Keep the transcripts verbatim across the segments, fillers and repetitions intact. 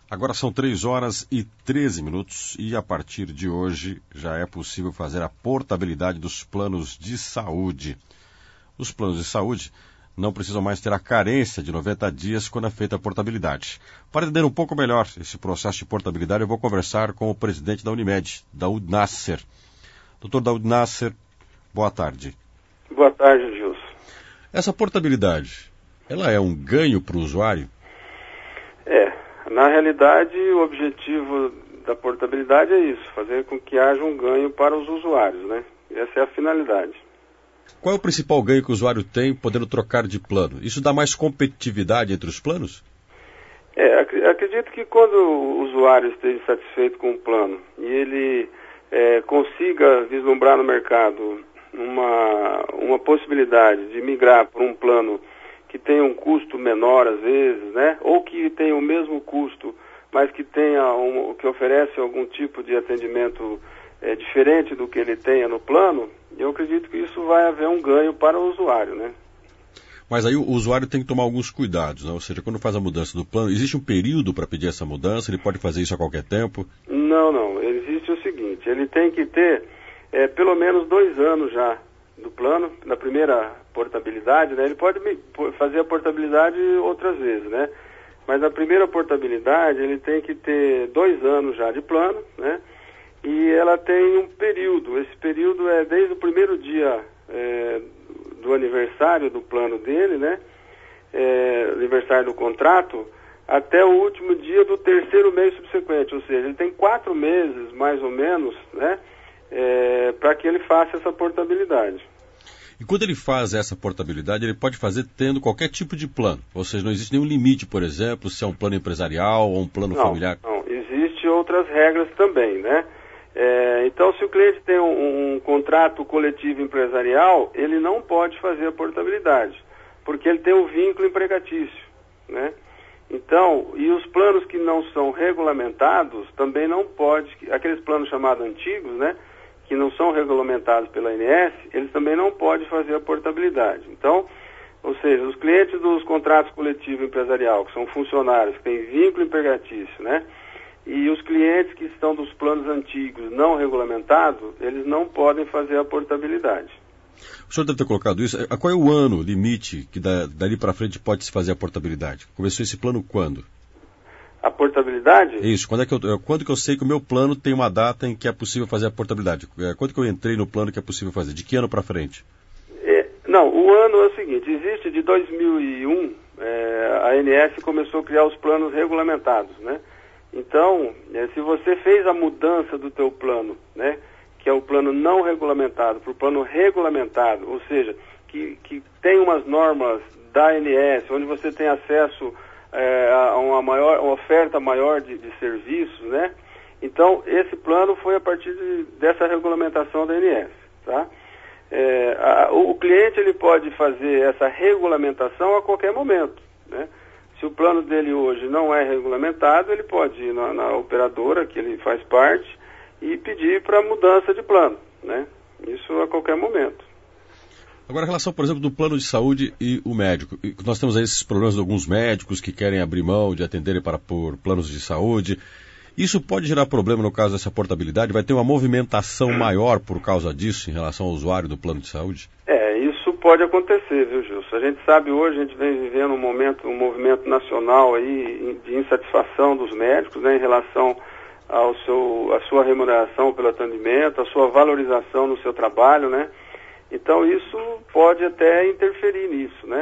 Agora são três horas e treze minutos e a partir de hoje já é possível fazer a portabilidade dos planos de saúde. Os planos de saúde não precisam mais ter a carência de noventa dias quando é feita a portabilidade. Para entender um pouco melhor esse processo de portabilidade, eu vou conversar com o presidente da Unimed, Daoud Nasser. doutor Daoud Nasser, boa tarde. Boa tarde, Gilson. Essa portabilidade, ela é um ganho para o usuário? É, na realidade o objetivo da portabilidade é isso, fazer com que haja um ganho para os usuários, né? Essa é a finalidade. Qual é o principal ganho que o usuário tem podendo trocar de plano? Isso dá mais competitividade entre os planos? É, acredito que quando o usuário esteja satisfeito com o plano e ele é, consiga vislumbrar no mercado uma, uma possibilidade de migrar para um plano que tenha um custo menor às vezes, né? Ou que tenha o mesmo custo, mas que tenha um, que oferece algum tipo de atendimento é, diferente do que ele tenha no plano, eu acredito que isso vai haver um ganho para o usuário, né? Mas aí o usuário tem que tomar alguns cuidados, né? Ou seja, quando faz a mudança do plano, existe um período para pedir essa mudança? Ele pode fazer isso a qualquer tempo? Não, não. Existe o seguinte, ele tem que ter é, pelo menos dois anos já do plano, na primeira portabilidade, né? Ele pode fazer a portabilidade outras vezes, né? Mas na primeira portabilidade ele tem que ter dois anos já de plano, né? E ela tem um período, esse período é desde o primeiro dia é, do aniversário do plano dele, né? É, aniversário do contrato, até o último dia do terceiro mês subsequente, ou seja, ele tem quatro meses, mais ou menos, né? É, para que ele faça essa portabilidade. E quando ele faz essa portabilidade, ele pode fazer tendo qualquer tipo de plano? Ou seja, não existe nenhum limite, por exemplo, se é um plano empresarial ou um plano não, familiar? Não, existe outras regras também, né? É, então, se o cliente tem um, um contrato coletivo empresarial, ele não pode fazer a portabilidade, porque ele tem um vínculo empregatício, né? Então, e os planos que não são regulamentados também não pode, aqueles planos chamados antigos, né, que não são regulamentados pela A N S, eles também não podem fazer a portabilidade. Então, ou seja, os clientes dos contratos coletivos empresarial, que são funcionários, que têm vínculo empregatício, né, e os clientes que estão dos planos antigos não regulamentados, eles não podem fazer a portabilidade. O senhor deve ter colocado isso. Qual é o ano limite que da, dali para frente pode se fazer a portabilidade? Começou esse plano quando? A portabilidade? Isso. Quando, é que eu, quando que eu sei que o meu plano tem uma data em que é possível fazer a portabilidade? Quando que eu entrei no plano que é possível fazer? De que ano para frente? É, não, o ano é o seguinte, existe de dois mil e um, é, a A N S começou a criar os planos regulamentados, né? Então, é, se você fez a mudança do teu plano, né, que é o plano não regulamentado, para o plano regulamentado, ou seja, que, que tem umas normas da A N S, onde você tem acesso é, a uma, maior, uma oferta maior de, de serviços, né? Então, esse plano foi a partir de, dessa regulamentação da A N S, tá? É, a, o, o cliente ele pode fazer essa regulamentação a qualquer momento, né? Se o plano dele hoje não é regulamentado, ele pode ir na, na operadora que ele faz parte e pedir para mudança de plano, né? Isso a qualquer momento. Agora, a relação, por exemplo, do plano de saúde e o médico. Nós temos aí esses problemas de alguns médicos que querem abrir mão de atenderem para, por planos de saúde. Isso pode gerar problema no caso dessa portabilidade? Vai ter uma movimentação maior por causa disso em relação ao usuário do plano de saúde? É, isso pode acontecer, viu, Gilson? A gente sabe hoje, a gente vem vivendo um momento, um movimento nacional aí de insatisfação dos médicos, né, em relação ao seu, a sua remuneração pelo atendimento, a sua valorização no seu trabalho, né? Então isso pode até interferir nisso, né?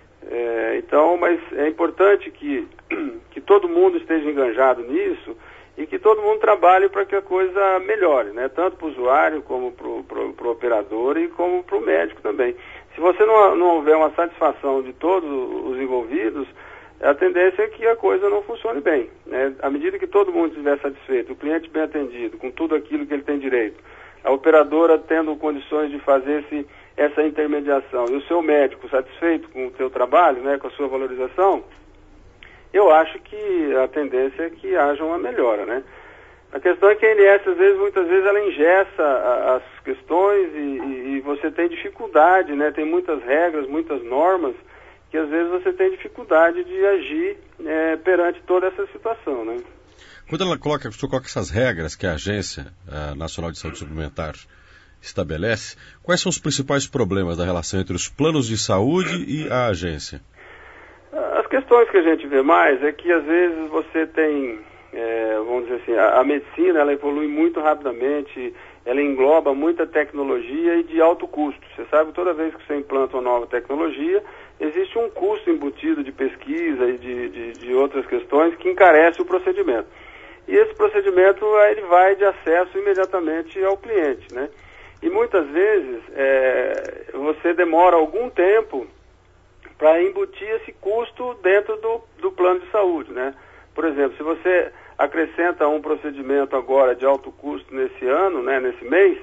É, então, mas é importante que, que todo mundo esteja enganjado nisso e que todo mundo trabalhe para que a coisa melhore, né? Tanto para o usuário, como para o operador e como para o médico também. Se você não, não houver uma satisfação de todos os envolvidos, a tendência é que a coisa não funcione bem, né? À medida que todo mundo estiver satisfeito, o cliente bem atendido, com tudo aquilo que ele tem direito, a operadora tendo condições de fazer esse, essa intermediação e o seu médico satisfeito com o seu trabalho, né, com a sua valorização, eu acho que a tendência é que haja uma melhora, né? A questão é que a A N S, às vezes, muitas vezes, ela engessa a, as questões e, e, e você tem dificuldade, né? Tem muitas regras, muitas normas que às vezes você tem dificuldade de agir é, perante toda essa situação, né? Quando ela coloca, o senhor coloca essas regras que a Agência a Nacional de Saúde Suplementar estabelece, quais são os principais problemas da relação entre os planos de saúde e a agência? As questões que a gente vê mais é que às vezes você tem, é, vamos dizer assim, a, a medicina ela evolui muito rapidamente, ela engloba muita tecnologia e de alto custo. Você sabe que toda vez que você implanta uma nova tecnologia, existe um custo embutido de pesquisa e de, de, de outras questões que encarece o procedimento. E esse procedimento ele vai de acesso imediatamente ao cliente, né? E muitas vezes é, você demora algum tempo para embutir esse custo dentro do, do plano de saúde, né? Por exemplo, se você acrescenta um procedimento agora de alto custo nesse ano, né, nesse mês,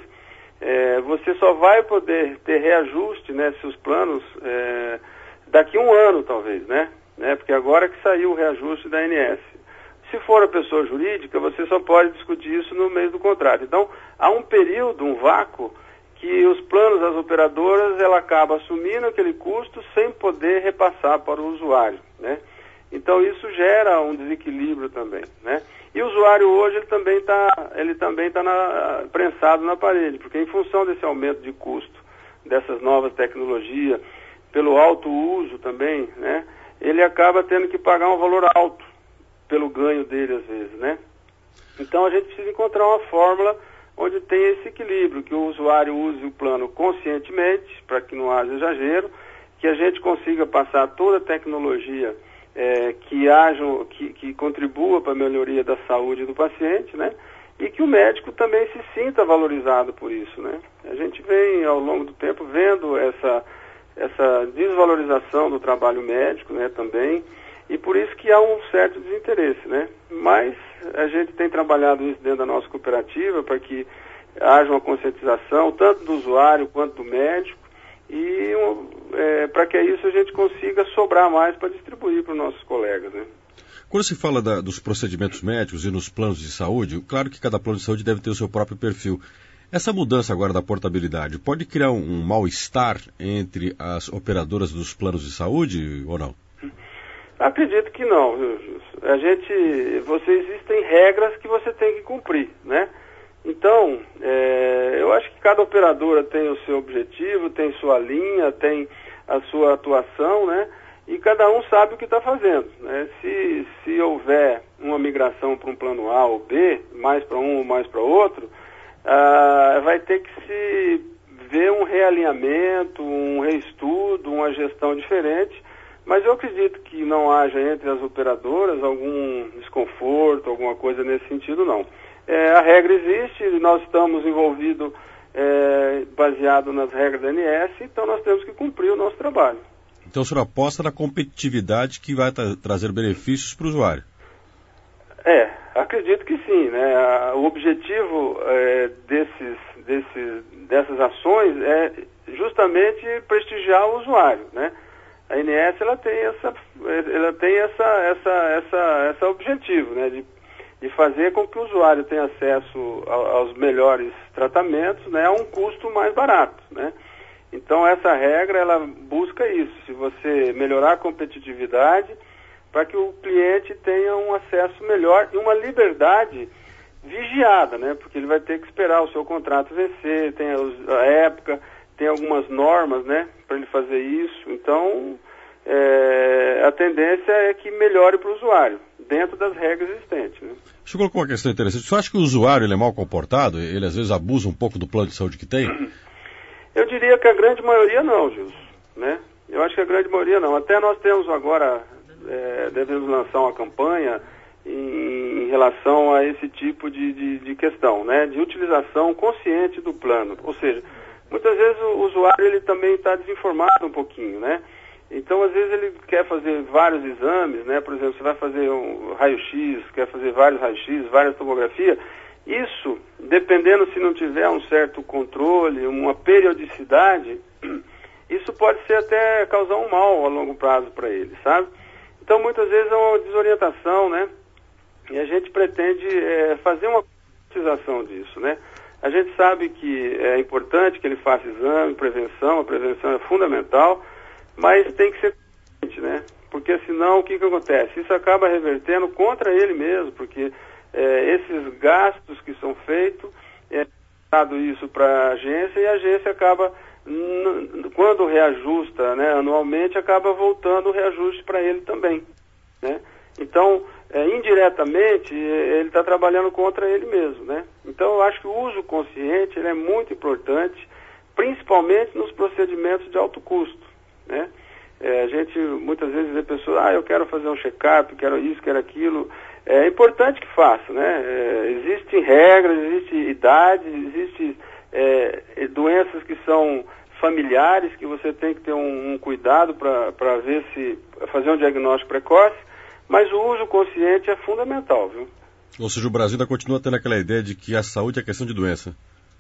é, você só vai poder ter reajuste, né, seus planos é, daqui a um ano, talvez, né? né? Porque agora que saiu o reajuste da A N S. Se for a pessoa jurídica, você só pode discutir isso no mês do contrato. Então, há um período, um vácuo, que os planos das operadoras, ela acaba assumindo aquele custo sem poder repassar para o usuário, né? Então, isso gera um desequilíbrio também, né? E o usuário hoje, ele também está ele também tá na, prensado na parede, porque em função desse aumento de custo, dessas novas tecnologias, pelo alto uso também, né? Ele acaba tendo que pagar um valor alto pelo ganho dele, às vezes, né? Então, a gente precisa encontrar uma fórmula onde tem esse equilíbrio, que o usuário use o plano conscientemente, para que não haja exagero, que a gente consiga passar toda a tecnologia é, que, haja, que, que contribua para a melhoria da saúde do paciente, né? E que o médico também se sinta valorizado por isso, né? A gente vem, ao longo do tempo, vendo essa, essa desvalorização do trabalho médico, né, também, e por isso que há um certo desinteresse, né? Mas a gente tem trabalhado isso dentro da nossa cooperativa para que haja uma conscientização tanto do usuário quanto do médico e é, para que isso a gente consiga sobrar mais para distribuir para os nossos colegas, né? Quando se fala da, dos procedimentos médicos e nos planos de saúde, claro que cada plano de saúde deve ter o seu próprio perfil. Essa mudança agora da portabilidade pode criar um, um mal-estar entre as operadoras dos planos de saúde ou não? Acredito que não, viu, Gilson? A gente, você, existem regras que você tem que cumprir, né? Então, é, eu acho que cada operadora tem o seu objetivo, tem sua linha, tem a sua atuação, né? E cada um sabe o que está fazendo, né? Se, se houver uma migração para um plano A ou B, mais para um ou mais para outro, ah, vai ter que se ver um realinhamento, um reestudo, uma gestão diferente. Mas eu acredito que não haja entre as operadoras algum desconforto, alguma coisa nesse sentido, não. É, a regra existe, nós estamos envolvidos é, baseado nas regras da A N S, então nós temos que cumprir o nosso trabalho. Então o senhor aposta na competitividade que vai tra- trazer benefícios para o usuário? É, acredito que sim, né? O objetivo é, desses, desses, dessas ações é justamente prestigiar o usuário, né? A A N S ela tem essa, ela tem essa, essa, essa, essa objetivo, né, de, de fazer com que o usuário tenha acesso a, aos melhores tratamentos, né, a um custo mais barato, né. Então essa regra ela busca isso, se você melhorar a competitividade para que o cliente tenha um acesso melhor e uma liberdade vigiada, né, porque ele vai ter que esperar o seu contrato vencer, tem a época, tem algumas normas, né, para ele fazer isso. Então, é, a tendência é que melhore para o usuário, dentro das regras existentes, né. O senhor colocou uma questão interessante. O senhor acha que o usuário ele é mal comportado? Ele, às vezes, abusa um pouco do plano de saúde que tem? Eu diria que a grande maioria não, Gilson, né? Eu acho que a grande maioria não. Até nós temos agora, é, devemos lançar uma campanha em, em relação a esse tipo de, de, de questão, né? De utilização consciente do plano. Ou seja, muitas vezes o usuário ele também está desinformado um pouquinho, né? Então, às vezes, ele quer fazer vários exames, né? Por exemplo, você vai fazer um raio-x, quer fazer vários raios-x, várias tomografias. Isso, dependendo se não tiver um certo controle, uma periodicidade, isso pode ser até causar um mal a longo prazo para ele, sabe? Então, muitas vezes é uma desorientação, né? E a gente pretende é, fazer uma conscientização disso, né? A gente sabe que é importante que ele faça exame, prevenção, a prevenção é fundamental, mas tem que ser né? Porque senão o que, que acontece? Isso acaba revertendo contra ele mesmo, porque é, esses gastos que são feitos, é dado isso para a agência e a agência acaba, quando reajusta, né, anualmente, acaba voltando o reajuste para ele também, né? Então, é, indiretamente, ele está trabalhando contra ele mesmo, né? Então, eu acho que o uso consciente ele é muito importante, principalmente nos procedimentos de alto custo, né? É, a gente muitas vezes vê pessoas, ah, eu quero fazer um check-up, quero isso, quero aquilo. É importante que faça, né? É, existem regras, existem idades, existem é, doenças que são familiares, que você tem que ter um, um cuidado para ver se, fazer um diagnóstico precoce, mas o uso consciente é fundamental, viu? Ou seja, o Brasil ainda continua tendo aquela ideia de que a saúde é questão de doença.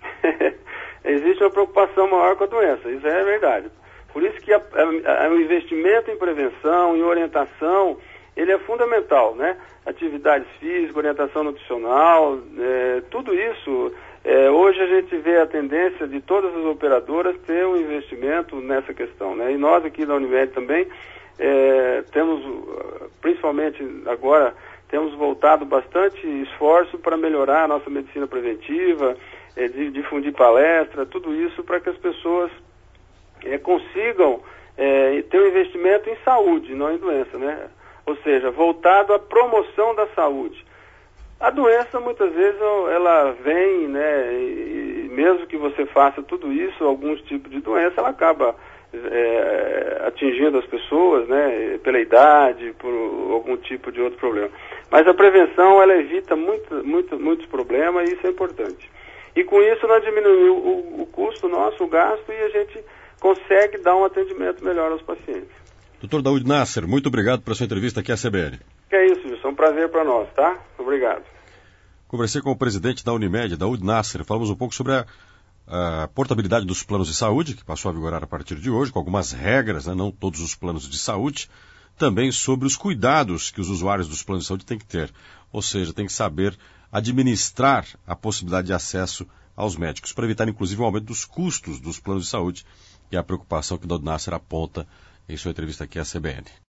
Existe uma preocupação maior com a doença, isso é verdade. Por isso que a, a, a, o investimento em prevenção, em orientação, ele é fundamental, né? Atividades físicas, orientação nutricional, é, tudo isso, é, hoje a gente vê a tendência de todas as operadoras ter um investimento nessa questão, né? E nós aqui da Unimed também é, temos, principalmente agora, temos voltado bastante esforço para melhorar a nossa medicina preventiva, é, de, difundir palestra, tudo isso para que as pessoas É, consigam é, ter um investimento em saúde, não em doença, né? Ou seja, voltado à promoção da saúde. A doença, muitas vezes, ela vem, né, e mesmo que você faça tudo isso, alguns tipos de doença, ela acaba é, atingindo as pessoas, né, pela idade, por algum tipo de outro problema. Mas a prevenção, ela evita muito, muito, muitos problemas e isso é importante. E com isso, nós diminuímos o, o custo nosso, o gasto, e a gente consegue dar um atendimento melhor aos pacientes. doutor Daoud Nasser, muito obrigado pela sua entrevista aqui à C B N. Que é isso, Wilson. É um prazer para nós, tá? Obrigado. Conversei com o presidente da Unimed, Daoud Nasser. Falamos um pouco sobre a, a portabilidade dos planos de saúde, que passou a vigorar a partir de hoje, com algumas regras, né? Não todos os planos de saúde. Também sobre os cuidados que os usuários dos planos de saúde têm que ter. Ou seja, tem que saber administrar a possibilidade de acesso aos médicos, para evitar, inclusive, o aumento dos custos dos planos de saúde, e a preocupação que o Daoud Nasser aponta em sua entrevista aqui à C B N.